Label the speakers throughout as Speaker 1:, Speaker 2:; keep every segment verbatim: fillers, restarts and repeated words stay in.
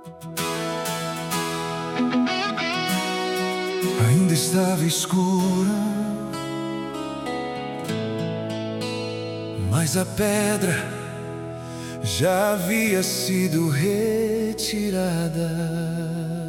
Speaker 1: Ainda estava escura, mas a pedra já havia sido retirada.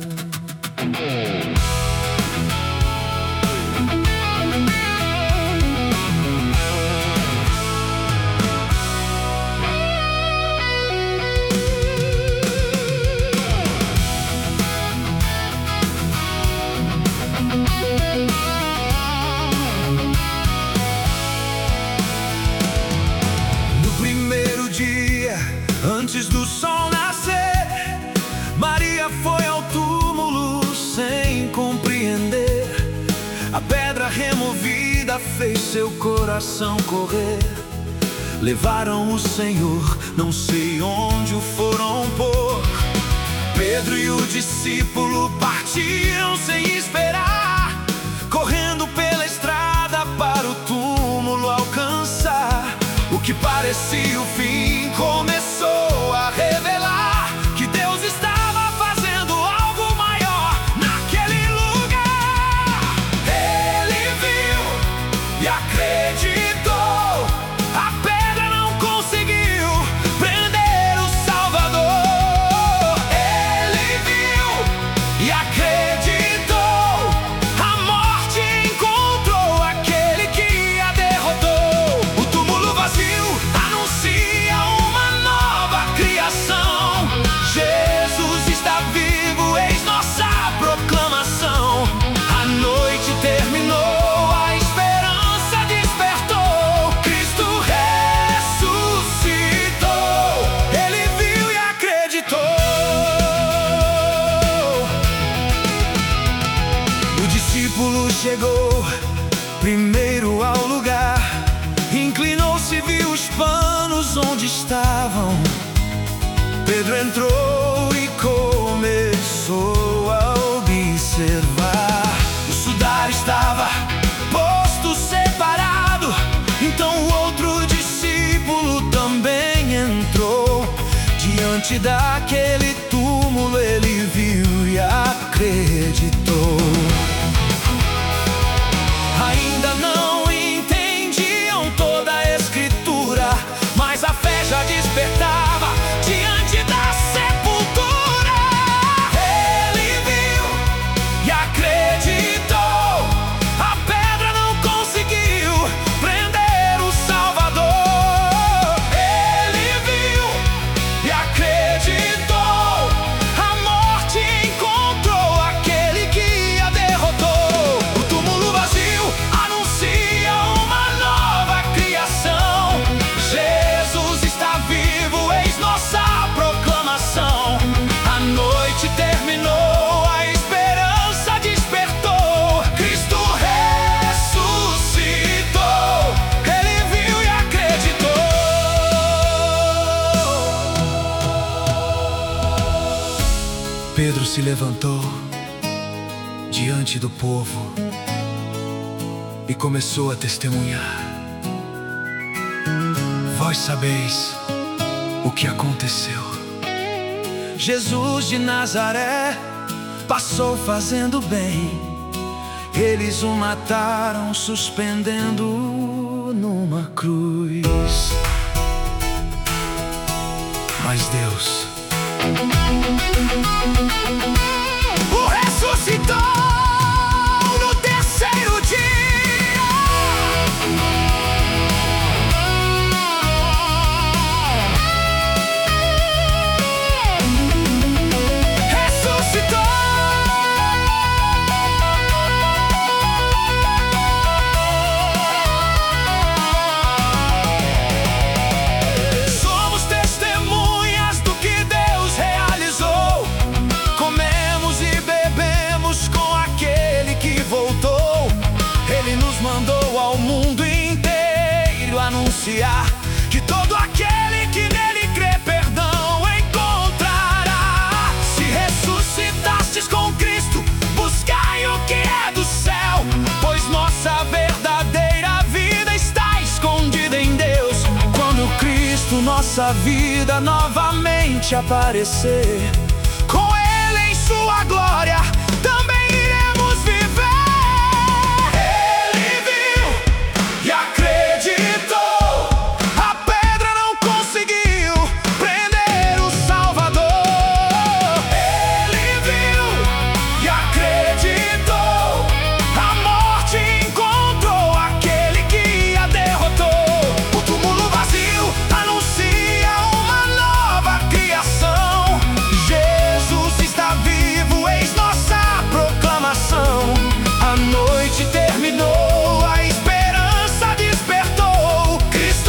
Speaker 1: Antes do sol nascer, Maria foi ao túmulo sem compreender. A pedra removida fez seu coração correr. Levaram o Senhor, não sei onde o foram pôr. Pedro e o discípulo partiram sem esperar, correndo pela estrada para o túmulo alcançar. O que parecia o fim começou a revelar que Deus estava fazendo algo maior naquele lugar. Ele viu e acreditou. A pedra não conseguiu prender o Salvador. Ele viu e acreditou. A morte encontrou aquele que a derrotou. O túmulo vazio anuncia uma nova criação. Jesus está vivo, eis nossa proclamação. A noite terminou, a esperança despertou. Cristo ressuscitou. Ele viu e acreditou. O discípulo chegou primeiro ao lugar, inclinou-se e viu os panos onde estavam. Pedro entrou e começou a observar. O sudário estava posto separado. Então o outro discípulo também entrou. Diante daquele túmulo ele viu e acreditou. Ainda não entendiam toda a escritura, mas a fé já despertava diante da sepultura. Ele viu e acreditou. A pedra não conseguiu prender o Salvador. Ele viu e acreditou. A morte encontrou aquele que a derrotou. O túmulo vazio anuncia uma nova criação. Jesus está vivo, eis nossa proclamação. A noite terminou, a esperança despertou. Cristo ressuscitou. Ele viu e acreditou. Pedro se levantou diante do povo e começou a testemunhar. Vós sabeis o que aconteceu. Jesus de Nazaré passou fazendo bem. Eles o mataram suspendendo numa cruz. Mas Deus o ressuscitou no terceiro dia. Ressuscitou. Somos testemunhas do que Deus realizou. Comemos e bebemos com aquele que voltou. Ele nos mandou ao mundo inteiro anunciar que todo aquele que nele crê perdão encontrará. Se ressuscitastes com Cristo, buscai o que é do céu, pois nossa verdadeira vida está escondida em Deus. Quando Cristo, nossa vida, novamente aparecer, com sua glória também iremos viver. Ele viu e acreditou, a pedra não conseguiu prender o Salvador. Ele viu e acreditou, a morte encontrou aquele que a derrotou. O túmulo vazio anuncia uma nova criação. Jesus está vivo, eis nossa proclamação. A noite terminou, a esperança despertou. Cristo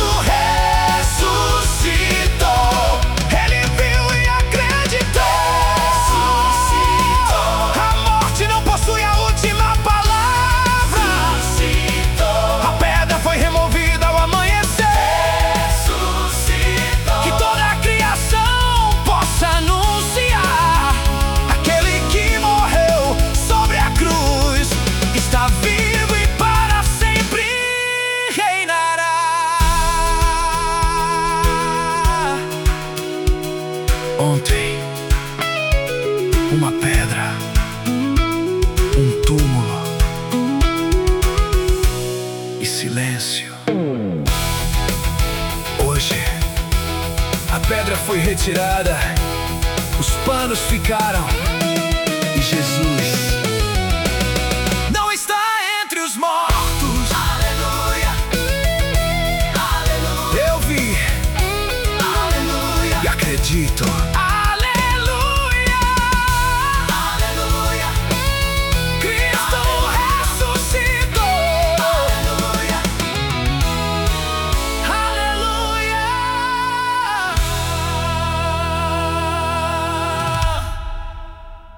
Speaker 1: ressuscitou. Ele viu e acreditou. Ressuscitou. A morte não possui a última palavra. Ressuscitou. A pedra foi removida ao amanhecer. Ressuscitou. Que toda a criação possa anunciar: aquele que morreu sobre a cruz está vivo e para sempre reinará. Ontem, uma pedra, um túmulo e silêncio. Hoje, a pedra foi retirada, os panos ficaram e Jesus não está entre os mortos. Aleluia, aleluia. Eu vi, aleluia, e acredito.